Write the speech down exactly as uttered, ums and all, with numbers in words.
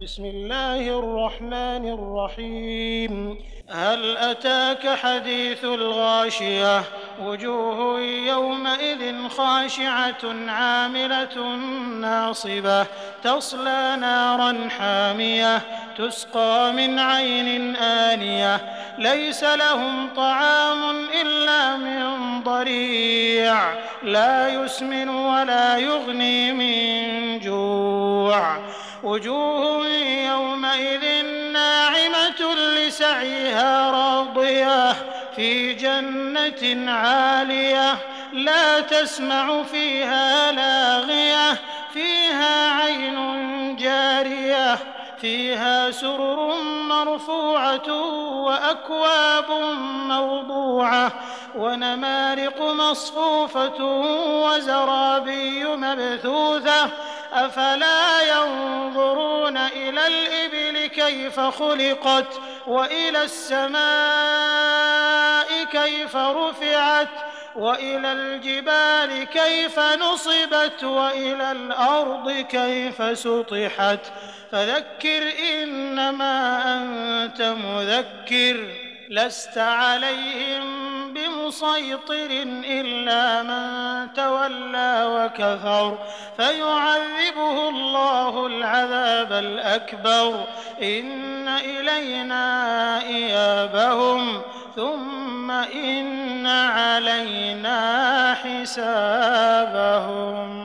بسم الله الرحمن الرحيم هل أتاك حديث الغاشية وجوه يومئذ خاشعة عاملة ناصبة تصلى نارا حامية تسقى من عين آنية ليس لهم طعام إلا من ضريع لا يسمن ولا يغني من جوع وجوه يومئذ ناعمة لسعيها راضية في جنة عالية لا تسمع فيها لاغية فيها عين جارية فيها سرر مرفوعة وأكواب موضوعة ونمارق مصفوفة وزرابي مبثوثة أفلا ينظرون إلى الإبل كيف خلقت وإلى السماء كيف رفعت وإلى الجبال كيف نصبت وإلى الأرض كيف سطحت فذكر إنما أنت مذكر لست عليهم بمسيطر إلا من تولى وكفر فيعذبه الله العذاب الأكبر إن إلينا إيابهم ثم إن علينا حسابهم.